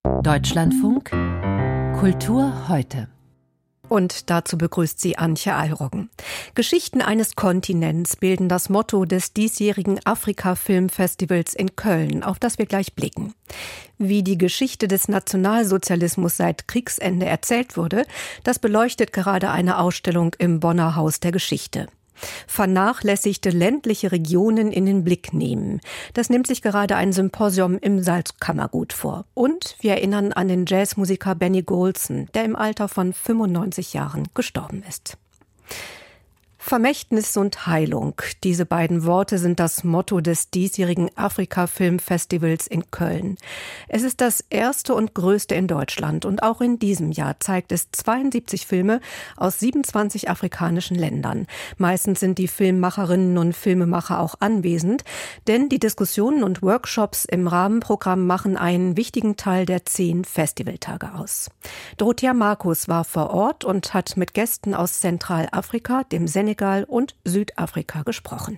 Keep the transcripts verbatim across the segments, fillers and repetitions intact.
Deutschlandfunk Kultur heute. Und dazu begrüßt sie Antje Alroggen. Geschichten eines Kontinents bilden das Motto des diesjährigen Afrika-Filmfestivals in Köln, auf das wir gleich blicken. Wie die Geschichte des Nationalsozialismus seit Kriegsende erzählt wurde, das beleuchtet gerade eine Ausstellung im Bonner Haus der Geschichte. Vernachlässigte ländliche Regionen in den Blick nehmen. Das nimmt sich gerade ein Symposium im Salzkammergut vor. Und wir erinnern an den Jazzmusiker Benny Golson, der im Alter von fünfundneunzig Jahren gestorben ist. Vermächtnis und Heilung. Diese beiden Worte sind das Motto des diesjährigen Afrika-Filmfestivals in Köln. Es ist das erste und größte in Deutschland und auch in diesem Jahr zeigt es zweiundsiebzig Filme aus siebenundzwanzig afrikanischen Ländern. Meistens sind die Filmemacherinnen und Filmemacher auch anwesend, denn die Diskussionen und Workshops im Rahmenprogramm machen einen wichtigen Teil der zehn Festivaltage aus. Dorothea Markus war vor Ort und hat mit Gästen aus Zentralafrika, dem Senegal und Südafrika gesprochen.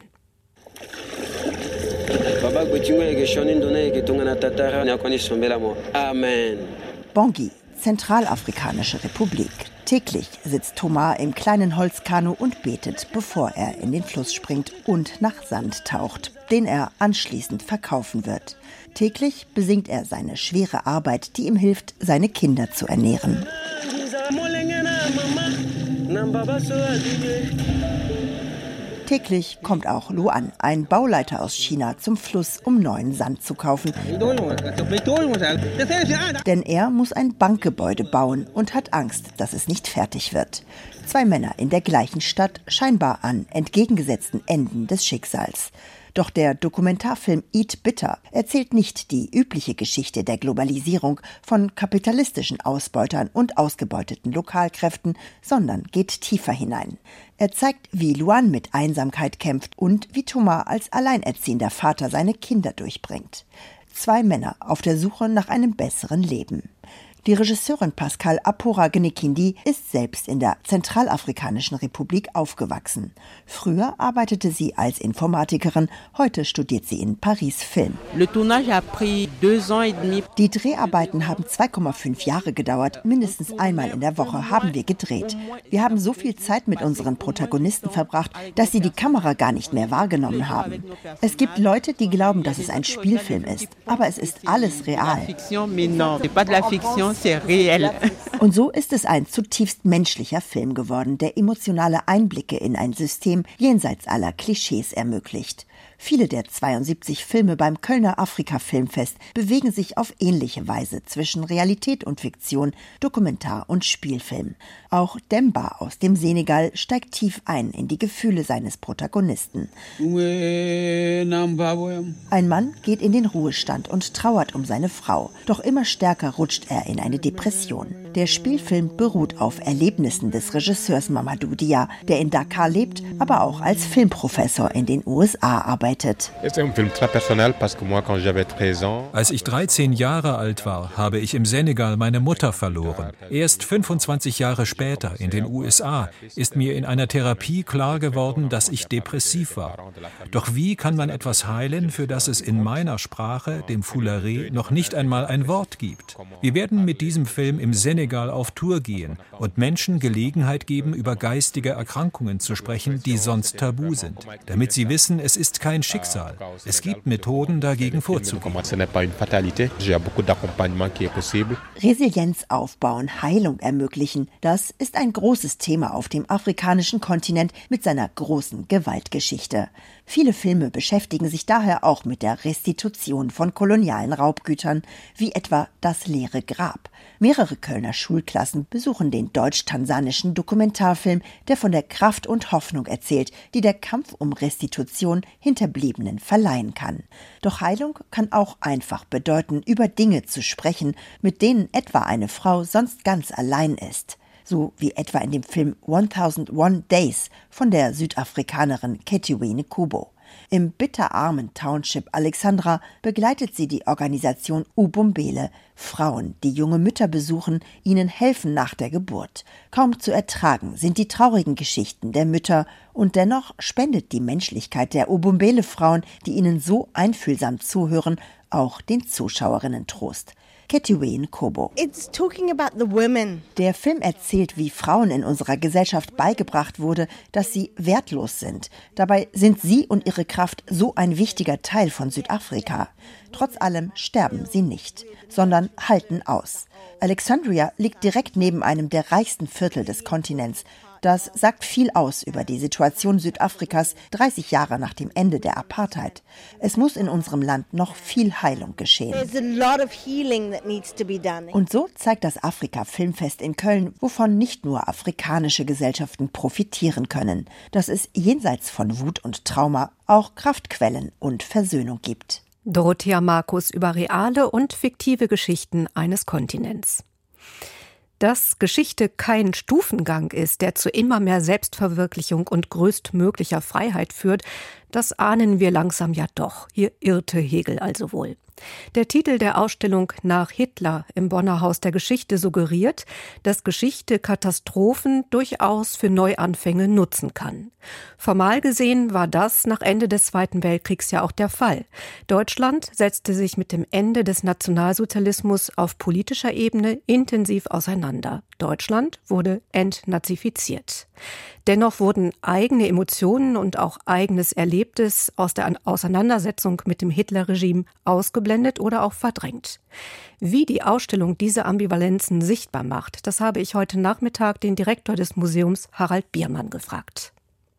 Bangui, Zentralafrikanische Republik. Täglich sitzt Thomas im kleinen Holzkanu und betet, bevor er in den Fluss springt und nach Sand taucht, den er anschließend verkaufen wird. Täglich besingt er seine schwere Arbeit, die ihm hilft, seine Kinder zu ernähren. Täglich kommt auch Luan, ein Bauleiter aus China, zum Fluss, um neuen Sand zu kaufen. Denn er muss ein Bankgebäude bauen und hat Angst, dass es nicht fertig wird. Zwei Männer in der gleichen Stadt, scheinbar an entgegengesetzten Enden des Schicksals. Doch der Dokumentarfilm Eat Bitter erzählt nicht die übliche Geschichte der Globalisierung von kapitalistischen Ausbeutern und ausgebeuteten Lokalkräften, sondern geht tiefer hinein. Er zeigt, wie Luan mit Einsamkeit kämpft und wie Thomas als alleinerziehender Vater seine Kinder durchbringt. Zwei Männer auf der Suche nach einem besseren Leben. Die Regisseurin Pascal Apora-Gnekindi ist selbst in der Zentralafrikanischen Republik aufgewachsen. Früher arbeitete sie als Informatikerin, heute studiert sie in Paris Film. Die Dreharbeiten haben zwei Komma fünf Jahre gedauert. Mindestens einmal in der Woche haben wir gedreht. Wir haben so viel Zeit mit unseren Protagonisten verbracht, dass sie die Kamera gar nicht mehr wahrgenommen haben. Es gibt Leute, die glauben, dass es ein Spielfilm ist, aber es ist alles real. Und so ist es ein zutiefst menschlicher Film geworden, der emotionale Einblicke in ein System jenseits aller Klischees ermöglicht. Viele der zweiundsiebzig Filme beim Kölner Afrika-Filmfest bewegen sich auf ähnliche Weise zwischen Realität und Fiktion, Dokumentar- und Spielfilm. Auch Demba aus dem Senegal steigt tief ein in die Gefühle seines Protagonisten. Ein Mann geht in den Ruhestand und trauert um seine Frau. Doch immer stärker rutscht er in eine Depression. Der Spielfilm beruht auf Erlebnissen des Regisseurs Mamadou Dia, der in Dakar lebt, aber auch als Filmprofessor in den U S A arbeitet. Als ich dreizehn Jahre alt war, habe ich im Senegal meine Mutter verloren. Erst fünfundzwanzig Jahre später, in den U S A, ist mir in einer Therapie klar geworden, dass ich depressiv war. Doch wie kann man etwas heilen, für das es in meiner Sprache, dem Fulare, noch nicht einmal ein Wort gibt? Wir werden mit diesem Film im Senegal auf Tour gehen und Menschen Gelegenheit geben, über geistige Erkrankungen zu sprechen, die sonst tabu sind, damit sie wissen, es ist kein Schicksal. Es gibt Methoden, dagegen vorzugehen. Resilienz aufbauen, Heilung ermöglichen, das ist ein großes Thema auf dem afrikanischen Kontinent mit seiner großen Gewaltgeschichte. Viele Filme beschäftigen sich daher auch mit der Restitution von kolonialen Raubgütern, wie etwa Das leere Grab. Mehrere Kölner Schulklassen besuchen den deutsch-tansanischen Dokumentarfilm, der von der Kraft und Hoffnung erzählt, die der Kampf um Restitution Hinterbliebenen verleihen kann. Doch Heilung kann auch einfach bedeuten, über Dinge zu sprechen, mit denen etwa eine Frau sonst ganz allein ist. So wie etwa in dem Film tausendundeins Days von der Südafrikanerin Ketiwene Kubo. Im bitterarmen Township Alexandra begleitet sie die Organisation Ubumbele, Frauen, die junge Mütter besuchen, ihnen helfen nach der Geburt. Kaum zu ertragen sind die traurigen Geschichten der Mütter und dennoch spendet die Menschlichkeit der Ubumbele-Frauen, die ihnen so einfühlsam zuhören, auch den Zuschauerinnen Trost. Ketiwe Nkobo. It's talking about the women. Der Film erzählt, wie Frauen in unserer Gesellschaft beigebracht wurde, dass sie wertlos sind. Dabei sind sie und ihre Kraft so ein wichtiger Teil von Südafrika. Trotz allem sterben sie nicht, sondern halten aus. Alexandria liegt direkt neben einem der reichsten Viertel des Kontinents. Das sagt viel aus über die Situation Südafrikas dreißig Jahre nach dem Ende der Apartheid. Es muss in unserem Land noch viel Heilung geschehen. Und so zeigt das Afrika-Filmfest in Köln, wovon nicht nur afrikanische Gesellschaften profitieren können, dass es jenseits von Wut und Trauma auch Kraftquellen und Versöhnung gibt. Dorothea Markus über reale und fiktive Geschichten eines Kontinents. Dass Geschichte kein Stufengang ist, der zu immer mehr Selbstverwirklichung und größtmöglicher Freiheit führt, das ahnen wir langsam ja doch. Hier irrte Hegel also wohl. Der Titel der Ausstellung Nach Hitler im Bonner Haus der Geschichte suggeriert, dass Geschichte Katastrophen durchaus für Neuanfänge nutzen kann. Formal gesehen war das nach Ende des Zweiten Weltkriegs ja auch der Fall. Deutschland setzte sich mit dem Ende des Nationalsozialismus auf politischer Ebene intensiv auseinander. Deutschland wurde entnazifiziert. Dennoch wurden eigene Emotionen und auch eigenes Erlebtes aus der Auseinandersetzung mit dem Hitlerregime ausgeblendet oder auch verdrängt. Wie die Ausstellung diese Ambivalenzen sichtbar macht, das habe ich heute Nachmittag den Direktor des Museums Harald Biermann gefragt.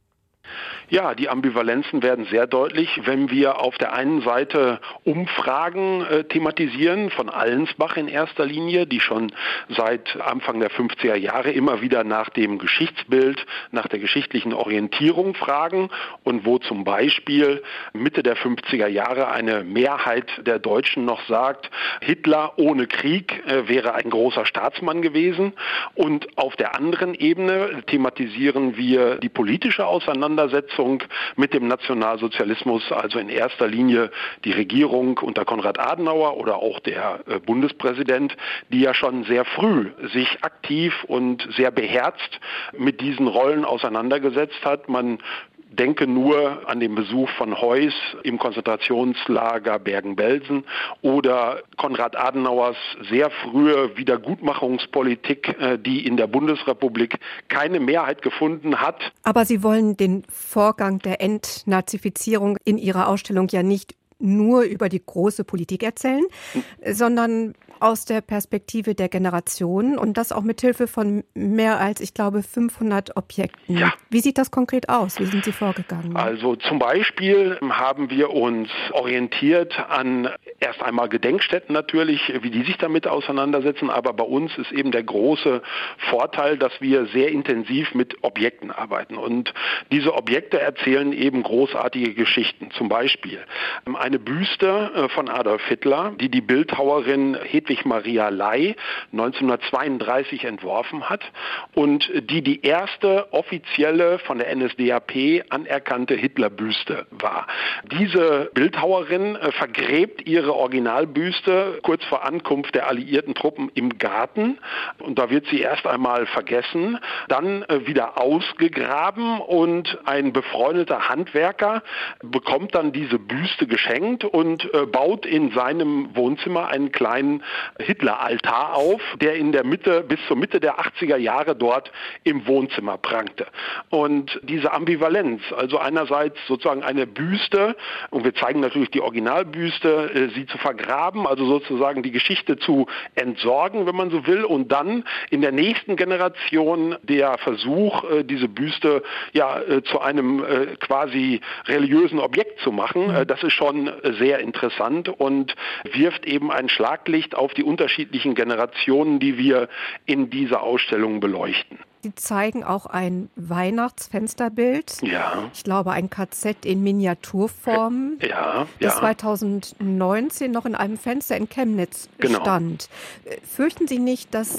Ja, die Ambivalenzen werden sehr deutlich, wenn wir auf der einen Seite Umfragen äh, thematisieren, von Allensbach in erster Linie, die schon seit Anfang der fünfziger Jahre immer wieder nach dem Geschichtsbild, nach der geschichtlichen Orientierung fragen und wo zum Beispiel Mitte der fünfziger Jahre eine Mehrheit der Deutschen noch sagt, Hitler ohne Krieg äh, wäre ein großer Staatsmann gewesen. Und auf der anderen Ebene thematisieren wir die politische Auseinandersetzung mit dem Nationalsozialismus, also in erster Linie die Regierung unter Konrad Adenauer oder auch der äh, Bundespräsident, die ja schon sehr früh sich aktiv und sehr beherzt mit diesen Rollen auseinandergesetzt hat. Man denke nur an den Besuch von Heuss im Konzentrationslager Bergen-Belsen oder Konrad Adenauers sehr frühe Wiedergutmachungspolitik, die in der Bundesrepublik keine Mehrheit gefunden hat. Aber Sie wollen den Vorgang der Entnazifizierung in Ihrer Ausstellung ja nicht nur über die große Politik erzählen, hm. sondern aus der Perspektive der Generation und das auch mit Hilfe von mehr als, ich glaube, fünfhundert Objekten. Ja. Wie sieht das konkret aus? Wie sind Sie vorgegangen? Also zum Beispiel haben wir uns orientiert an erst einmal Gedenkstätten natürlich, wie die sich damit auseinandersetzen, aber bei uns ist eben der große Vorteil, dass wir sehr intensiv mit Objekten arbeiten und diese Objekte erzählen eben großartige Geschichten. Zum Beispiel eine Büste von Adolf Hitler, die die Bildhauerin Hedwig Maria Ley neunzehnhundertzweiunddreißig entworfen hat und die die erste offizielle von der N S D A P anerkannte Hitlerbüste war. Diese Bildhauerin äh, vergräbt ihre Originalbüste kurz vor Ankunft der alliierten Truppen im Garten und da wird sie erst einmal vergessen, dann äh, wieder ausgegraben und ein befreundeter Handwerker bekommt dann diese Büste geschenkt und äh, baut in seinem Wohnzimmer einen kleinen Hitler-Altar auf, der in der Mitte, bis zur Mitte der achtziger Jahre dort im Wohnzimmer prangte. Und diese Ambivalenz, also einerseits sozusagen eine Büste, und wir zeigen natürlich die Originalbüste, sie zu vergraben, also sozusagen die Geschichte zu entsorgen, wenn man so will, und dann in der nächsten Generation der Versuch, diese Büste ja zu einem quasi religiösen Objekt zu machen, das ist schon sehr interessant und wirft eben ein Schlaglicht auf die unterschiedlichen Generationen, die wir in dieser Ausstellung beleuchten. Sie zeigen auch ein Weihnachtsfensterbild. Ja. Ich glaube, ein K Z in Miniaturform. Ja, ja. Das zweitausendneunzehn noch in einem Fenster in Chemnitz genau. stand. Fürchten Sie nicht, dass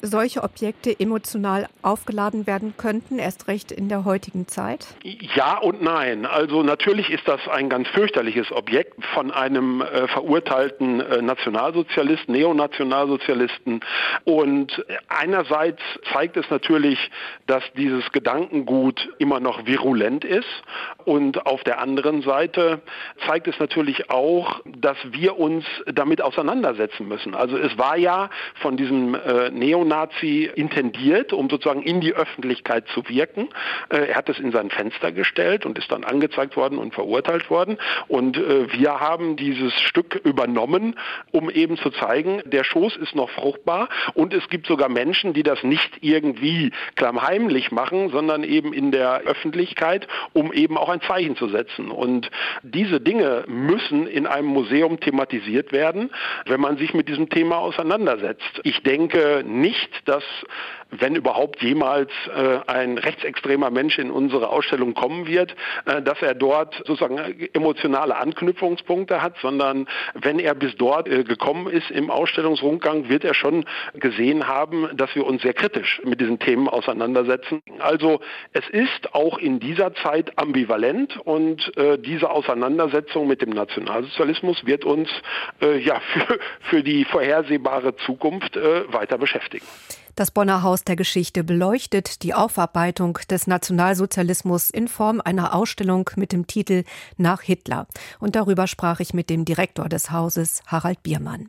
solche Objekte emotional aufgeladen werden könnten, erst recht in der heutigen Zeit? Ja und nein. Also natürlich ist das ein ganz fürchterliches Objekt von einem äh, verurteilten äh, Nationalsozialisten, Neonationalsozialisten. Und einerseits zeigt es natürlich, dass dieses Gedankengut immer noch virulent ist. Und auf der anderen Seite zeigt es natürlich auch, dass wir uns damit auseinandersetzen müssen. Also es war ja von diesem äh, Neonazi intendiert, um sozusagen in die Öffentlichkeit zu wirken. Äh, er hat es in sein Fenster gestellt und ist dann angezeigt worden und verurteilt worden. Und äh, wir haben dieses Stück übernommen, um eben zu zeigen, der Schoß ist noch fruchtbar und es gibt sogar Menschen, die das nicht irgendwie klammheimlich machen, sondern eben in der Öffentlichkeit, um eben auch ein Zeichen zu setzen. Und diese Dinge müssen in einem Museum thematisiert werden, wenn man sich mit diesem Thema auseinandersetzt. Ich denke nicht, dass, wenn überhaupt jemals äh, ein rechtsextremer Mensch in unsere Ausstellung kommen wird, äh, dass er dort sozusagen emotionale Anknüpfungspunkte hat, sondern wenn er bis dort äh, gekommen ist im Ausstellungsrundgang, wird er schon gesehen haben, dass wir uns sehr kritisch mit diesen Themen auseinandersetzen. Also es ist auch in dieser Zeit ambivalent und äh, diese Auseinandersetzung mit dem Nationalsozialismus wird uns äh, ja für, für die vorhersehbare Zukunft äh, weiter beschäftigen. Das Bonner Haus der Geschichte beleuchtet die Aufarbeitung des Nationalsozialismus in Form einer Ausstellung mit dem Titel Nach Hitler. Und darüber sprach ich mit dem Direktor des Hauses, Harald Biermann.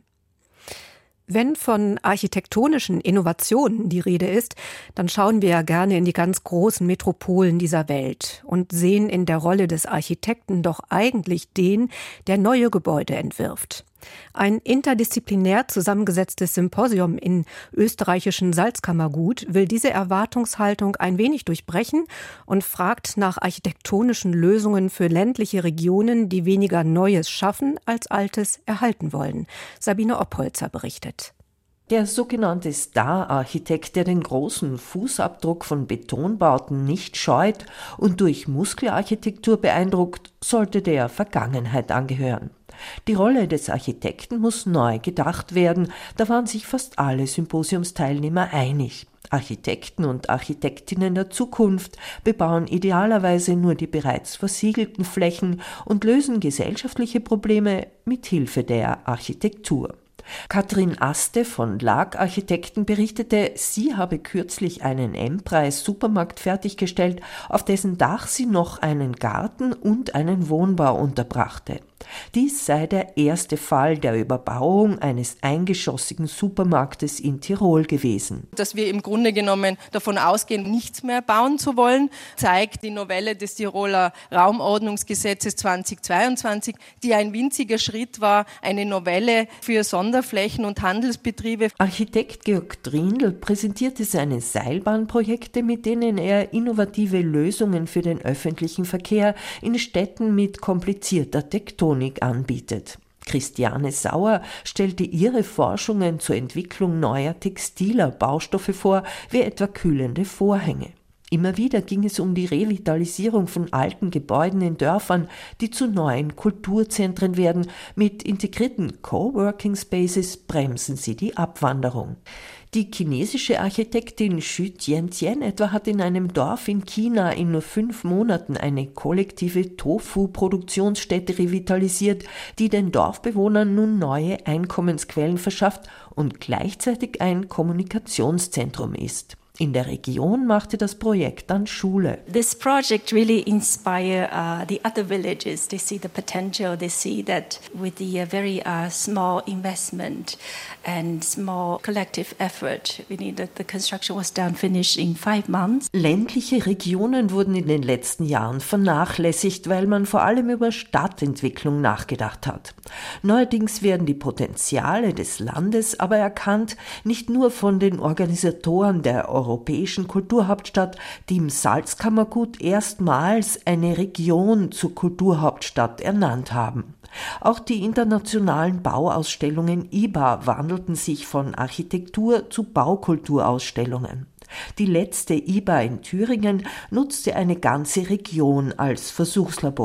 Wenn von architektonischen Innovationen die Rede ist, dann schauen wir ja gerne in die ganz großen Metropolen dieser Welt und sehen in der Rolle des Architekten doch eigentlich den, der neue Gebäude entwirft. Ein interdisziplinär zusammengesetztes Symposium in österreichischen Salzkammergut will diese Erwartungshaltung ein wenig durchbrechen und fragt nach architektonischen Lösungen für ländliche Regionen, die weniger Neues schaffen als Altes erhalten wollen. Sabine Oppolzer berichtet. Der sogenannte Star-Architekt, der den großen Fußabdruck von Betonbauten nicht scheut und durch Muskelarchitektur beeindruckt, sollte der Vergangenheit angehören. Die Rolle des Architekten muss neu gedacht werden, da waren sich fast alle Symposiumsteilnehmer einig. Architekten und Architektinnen der Zukunft bebauen idealerweise nur die bereits versiegelten Flächen und lösen gesellschaftliche Probleme mit Hilfe der Architektur. Katrin Aste von Lag Architekten berichtete, sie habe kürzlich einen M-Preis-Supermarkt fertiggestellt, auf dessen Dach sie noch einen Garten und einen Wohnbau unterbrachte. Dies sei der erste Fall der Überbauung eines eingeschossigen Supermarktes in Tirol gewesen. Dass wir im Grunde genommen davon ausgehen, nichts mehr bauen zu wollen, zeigt die Novelle des Tiroler Raumordnungsgesetzes zweitausendzweiundzwanzig, die ein winziger Schritt war, eine Novelle für Sonderflächen und Handelsbetriebe. Architekt Georg Trindl präsentierte seine Seilbahnprojekte, mit denen er innovative Lösungen für den öffentlichen Verkehr in Städten mit komplizierter Tektonik anbietet. Christiane Sauer stellte ihre Forschungen zur Entwicklung neuer textiler Baustoffe vor, wie etwa kühlende Vorhänge. Immer wieder ging es um die Revitalisierung von alten Gebäuden in Dörfern, die zu neuen Kulturzentren werden. Mit integrierten Coworking Spaces bremsen sie die Abwanderung. Die chinesische Architektin Xu Tiantian etwa hat in einem Dorf in China in nur fünf Monaten eine kollektive Tofu-Produktionsstätte revitalisiert, die den Dorfbewohnern nun neue Einkommensquellen verschafft und gleichzeitig ein Kommunikationszentrum ist. In der Region machte das Projekt dann Schule. This project really inspire uh, the other villages. They see the potential. They see that with the uh, very uh, small investment and small collective effort, we need that the construction was done finished in five months. Ländliche Regionen wurden in den letzten Jahren vernachlässigt, weil man vor allem über Stadtentwicklung nachgedacht hat. Neuerdings werden die Potenziale des Landes aber erkannt, nicht nur von den Organisatoren der europäischen Kulturhauptstadt, die im Salzkammergut erstmals eine Region zur Kulturhauptstadt ernannt haben. Auch die internationalen Bauausstellungen I B A wandelten sich von Architektur zu Baukulturausstellungen. Die letzte I B A in Thüringen nutzte eine ganze Region als Versuchslabor.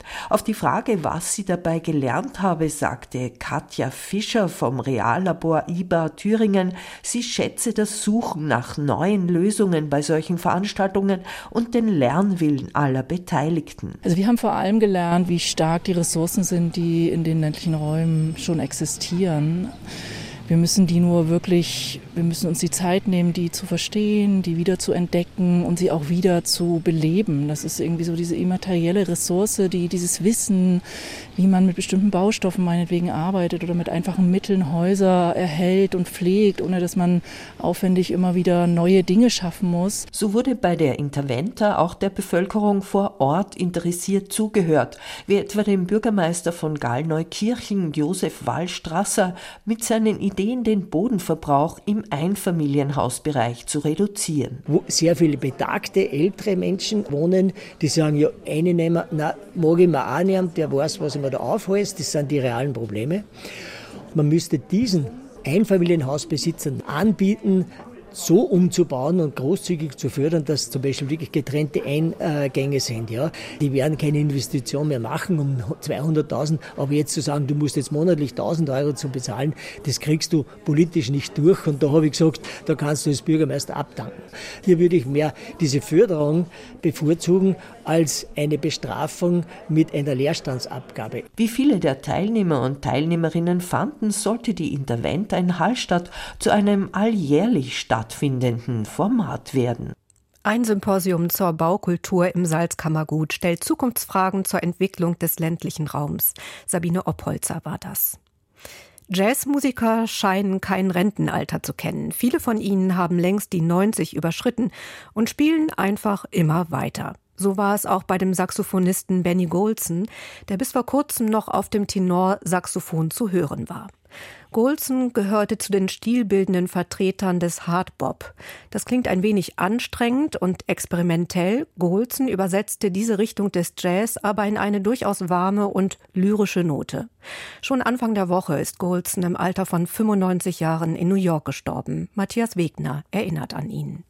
Auf die Frage, was sie dabei gelernt habe, sagte Katja Fischer vom Reallabor I B A Thüringen, sie schätze das Suchen nach neuen Lösungen bei solchen Veranstaltungen und den Lernwillen aller Beteiligten. Also wir haben vor allem gelernt, wie stark die Ressourcen sind, die in den ländlichen Räumen schon existieren. Wir müssen die nur wirklich, wir müssen uns die Zeit nehmen, die zu verstehen, die wieder zu entdecken und sie auch wieder zu beleben. Das ist irgendwie so diese immaterielle Ressource, die dieses Wissen, wie man mit bestimmten Baustoffen meinetwegen arbeitet oder mit einfachen Mitteln Häuser erhält und pflegt, ohne dass man aufwendig immer wieder neue Dinge schaffen muss. So wurde bei der Interventa auch der Bevölkerung vor Ort interessiert zugehört, wie etwa dem Bürgermeister von Gallneukirchen, Josef Wallstrasser, mit seinen Ideen den Bodenverbrauch im Einfamilienhausbereich zu reduzieren. Wo sehr viele betagte, ältere Menschen wohnen, die sagen, ja, eine nehmen, na, mag ich mir auch nehmen, der weiß, was ich mir da aufhält, das sind die realen Probleme. Man müsste diesen Einfamilienhausbesitzern anbieten, so umzubauen und großzügig zu fördern, dass zum Beispiel wirklich getrennte Eingänge sind. Ja. Die werden keine Investition mehr machen um zweihunderttausend, aber jetzt zu sagen, du musst jetzt monatlich tausend Euro zu bezahlen, das kriegst du politisch nicht durch. Und da habe ich gesagt, da kannst du als Bürgermeister abdanken. Hier würde ich mehr diese Förderung bevorzugen als eine Bestrafung mit einer Leerstandsabgabe. Wie viele der Teilnehmer und Teilnehmerinnen fanden, sollte die Interventa in Hallstatt zu einem alljährlich stattfindenden Format werden. Ein Symposium zur Baukultur im Salzkammergut stellt Zukunftsfragen zur Entwicklung des ländlichen Raums. Sabine Oppolzer war das. Jazzmusiker scheinen kein Rentenalter zu kennen. Viele von ihnen haben längst die neunzig überschritten und spielen einfach immer weiter. So war es auch bei dem Saxophonisten Benny Golson, der bis vor kurzem noch auf dem Tenorsaxophon zu hören war. Golson gehörte zu den stilbildenden Vertretern des Hardbop. Das klingt ein wenig anstrengend und experimentell. Golson übersetzte diese Richtung des Jazz aber in eine durchaus warme und lyrische Note. Schon Anfang der Woche ist Golson im Alter von fünfundneunzig Jahren in New York gestorben. Matthias Wegner erinnert an ihn.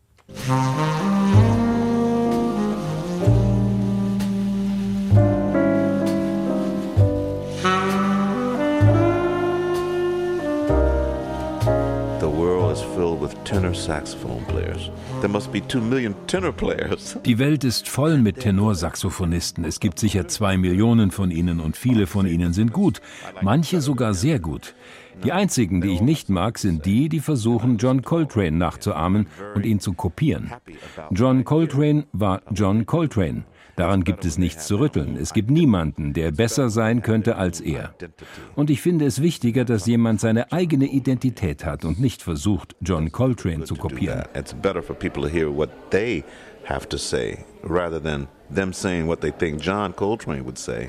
Die Welt ist voll mit Tenorsaxophonisten. Es gibt sicher zwei Millionen von ihnen und viele von ihnen sind gut, manche sogar sehr gut. Die einzigen, die ich nicht mag, sind die, die versuchen, John Coltrane nachzuahmen und ihn zu kopieren. John Coltrane war John Coltrane. Daran gibt es nichts zu rütteln. Es gibt niemanden, der besser sein könnte als er. Und ich finde es wichtiger, dass jemand seine eigene Identität hat und nicht versucht, John Coltrane zu kopieren. It's better for people to hear what they have to say, rather than them saying what they think John Coltrane would say.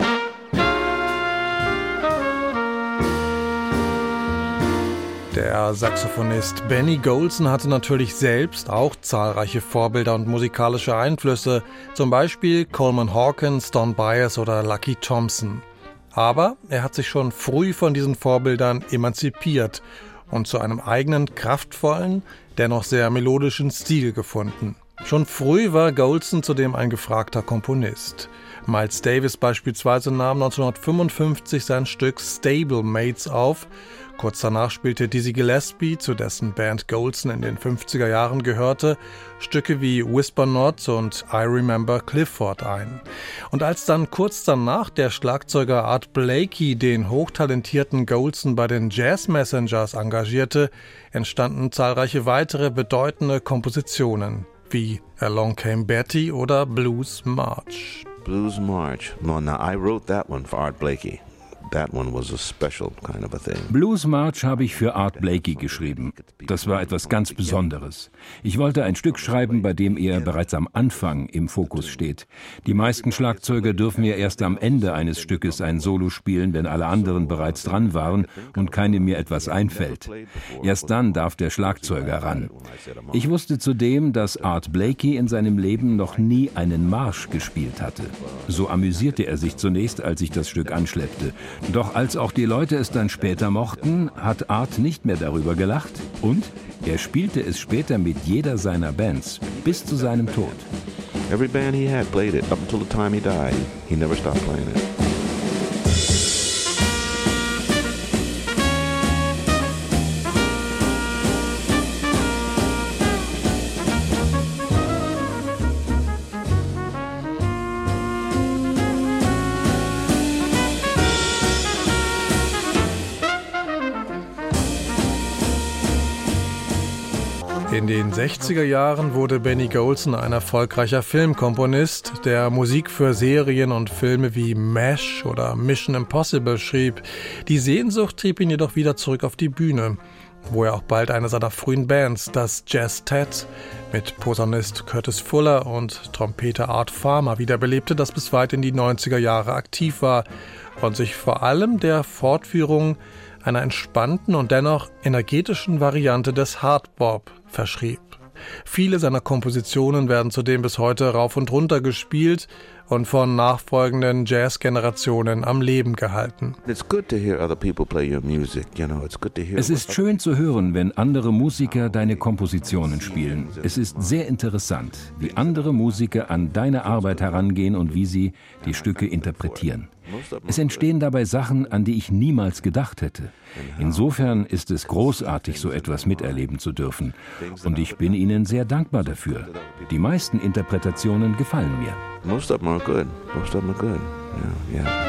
Der Saxophonist Benny Golson hatte natürlich selbst auch zahlreiche Vorbilder und musikalische Einflüsse, zum Beispiel Coleman Hawkins, Don Byers oder Lucky Thompson. Aber er hat sich schon früh von diesen Vorbildern emanzipiert und zu einem eigenen, kraftvollen, dennoch sehr melodischen Stil gefunden. Schon früh war Golson zudem ein gefragter Komponist. Miles Davis beispielsweise nahm neunzehnhundertfünfundfünfzig sein Stück Stablemates auf. Kurz danach spielte Dizzy Gillespie, zu dessen Band Golson in den fünfziger Jahren gehörte, Stücke wie Whisper Not und I Remember Clifford ein. Und als dann kurz danach der Schlagzeuger Art Blakey den hochtalentierten Golson bei den Jazz Messengers engagierte, entstanden zahlreiche weitere bedeutende Kompositionen, wie Along Came Betty oder Blues March. Blues March. No, now I wrote that one for Art Blakey. That one was a special kind of a thing. Blues March habe ich für Art Blakey geschrieben. Das war etwas ganz Besonderes. Ich wollte ein Stück schreiben, bei dem er bereits am Anfang im Fokus steht. Die meisten Schlagzeuger dürfen ja erst am Ende eines Stückes ein Solo spielen, wenn alle anderen bereits dran waren und keinem mir etwas einfällt. Erst dann darf der Schlagzeuger ran. Ich wusste zudem, dass Art Blakey in seinem Leben noch nie einen Marsch gespielt hatte. So amüsierte er sich zunächst, als ich das Stück anschleppte. Doch als auch die Leute es dann später mochten, hat Art nicht mehr darüber gelacht und er spielte es später mit jeder seiner Bands bis zu seinem Tod. Every band he had played it up until the time he died. He never stopped playing it. In den sechziger Jahren wurde Benny Golson ein erfolgreicher Filmkomponist, der Musik für Serien und Filme wie MASH oder Mission Impossible schrieb. Die Sehnsucht trieb ihn jedoch wieder zurück auf die Bühne, wo er auch bald eine seiner frühen Bands, das Jazztet, mit Posaunist Curtis Fuller und Trompeter Art Farmer wiederbelebte, das bis weit in die neunziger Jahre aktiv war und sich vor allem der Fortführung einer entspannten und dennoch energetischen Variante des Hardbop verschrieb. Viele seiner Kompositionen werden zudem bis heute rauf und runter gespielt und von nachfolgenden Jazz-Generationen am Leben gehalten. Es ist schön zu hören, wenn andere Musiker deine Kompositionen spielen. Es ist sehr interessant, wie andere Musiker an deine Arbeit herangehen und wie sie die Stücke interpretieren. Es entstehen dabei Sachen, an die ich niemals gedacht hätte. Insofern ist es großartig, so etwas miterleben zu dürfen. Und ich bin Ihnen sehr dankbar dafür. Die meisten Interpretationen gefallen mir. Most of them are good. Most of them are good. Yeah, yeah.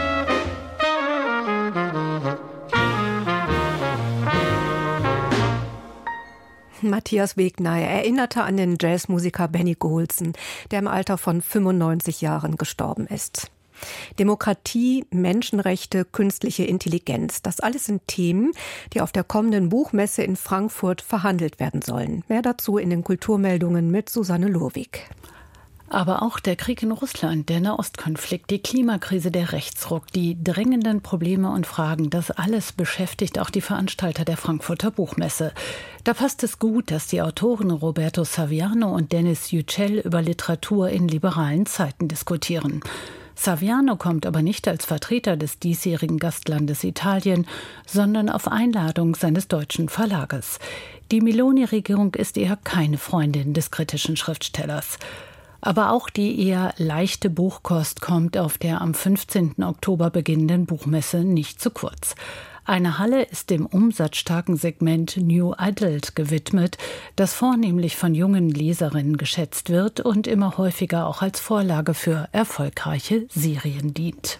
Matthias Wegner erinnerte an den Jazzmusiker Benny Golson, der im Alter von fünfundneunzig Jahren gestorben ist. Demokratie, Menschenrechte, künstliche Intelligenz, das alles sind Themen, die auf der kommenden Buchmesse in Frankfurt verhandelt werden sollen. Mehr dazu in den Kulturmeldungen mit Susanne Lurwig. Aber auch der Krieg in Russland, der Nahostkonflikt, die Klimakrise, der Rechtsruck, die drängenden Probleme und Fragen, das alles beschäftigt auch die Veranstalter der Frankfurter Buchmesse. Da passt es gut, dass die Autoren Roberto Saviano und Dennis Yücel über Literatur in liberalen Zeiten diskutieren. Saviano kommt aber nicht als Vertreter des diesjährigen Gastlandes Italien, sondern auf Einladung seines deutschen Verlages. Die Meloni-Regierung ist eher keine Freundin des kritischen Schriftstellers. Aber auch die eher leichte Buchkost kommt auf der am fünfzehnten Oktober beginnenden Buchmesse nicht zu kurz. Eine Halle ist dem umsatzstarken Segment New Adult gewidmet, das vornehmlich von jungen Leserinnen geschätzt wird und immer häufiger auch als Vorlage für erfolgreiche Serien dient.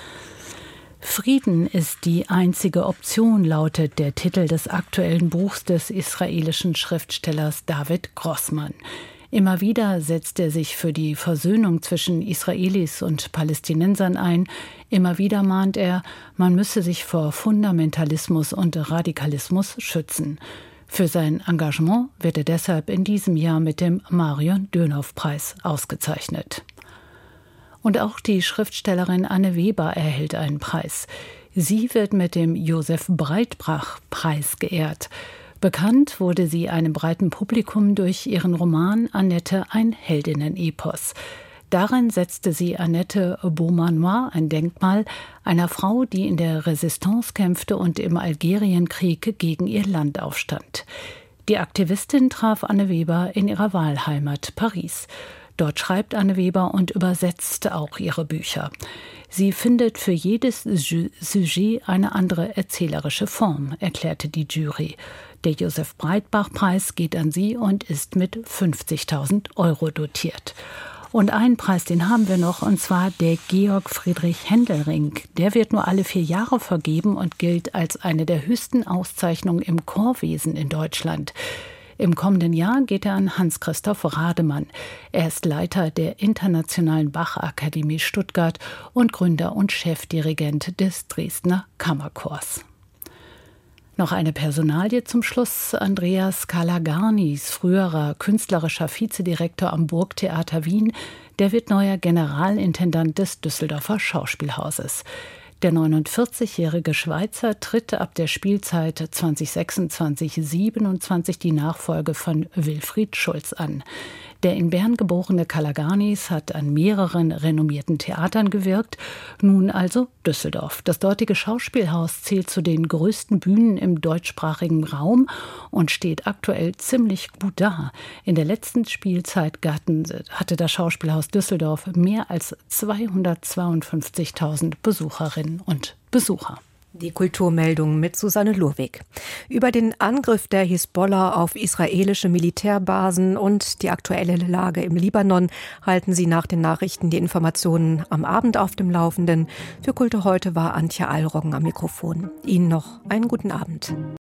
Frieden ist die einzige Option, lautet der Titel des aktuellen Buchs des israelischen Schriftstellers David Grossman. Immer wieder setzt er sich für die Versöhnung zwischen Israelis und Palästinensern ein. Immer wieder mahnt er, man müsse sich vor Fundamentalismus und Radikalismus schützen. Für sein Engagement wird er deshalb in diesem Jahr mit dem Marion-Dönhoff-Preis ausgezeichnet. Und auch die Schriftstellerin Anne Weber erhält einen Preis. Sie wird mit dem Josef Breitbach-Preis geehrt. Bekannt wurde sie einem breiten Publikum durch ihren Roman Annette, ein Heldinnen-Epos. Darin setzte sie Annette Beaumanoir, ein Denkmal, einer Frau, die in der Resistance kämpfte und im Algerienkrieg gegen ihr Land aufstand. Die Aktivistin traf Anne Weber in ihrer Wahlheimat Paris. Dort schreibt Anne Weber und übersetzt auch ihre Bücher. Sie findet für jedes Sujet eine andere erzählerische Form, erklärte die Jury. Der Josef Breitbach-Preis geht an sie und ist mit fünfzigtausend Euro dotiert. Und einen Preis, den haben wir noch, und zwar der Georg-Friedrich-Händel-Ring. Der wird nur alle vier Jahre vergeben und gilt als eine der höchsten Auszeichnungen im Chorwesen in Deutschland. Im kommenden Jahr geht er an Hans-Christoph Rademann. Er ist Leiter der Internationalen Bach-Akademie Stuttgart und Gründer und Chefdirigent des Dresdner Kammerchors. Noch eine Personalie zum Schluss. Andreas Calagarnis, früherer künstlerischer Vizedirektor am Burgtheater Wien, der wird neuer Generalintendant des Düsseldorfer Schauspielhauses. Der neunundvierzigjährige Schweizer tritt ab der Spielzeit zwanzig sechsundzwanzig siebenundzwanzig die Nachfolge von Wilfried Schulz an. Der in Bern geborene Kalaganis hat an mehreren renommierten Theatern gewirkt. Nun also Düsseldorf. Das dortige Schauspielhaus zählt zu den größten Bühnen im deutschsprachigen Raum und steht aktuell ziemlich gut da. In der letzten Spielzeit hatte das Schauspielhaus Düsseldorf mehr als zweihundertzweiundfünfzigtausend Besucherinnen und Besucher. Die Kulturmeldung mit Susanne Lurwig. Über den Angriff der Hisbollah auf israelische Militärbasen und die aktuelle Lage im Libanon halten Sie nach den Nachrichten die Informationen am Abend auf dem Laufenden. Für Kultur heute war Antje Eilroggen am Mikrofon. Ihnen noch einen guten Abend.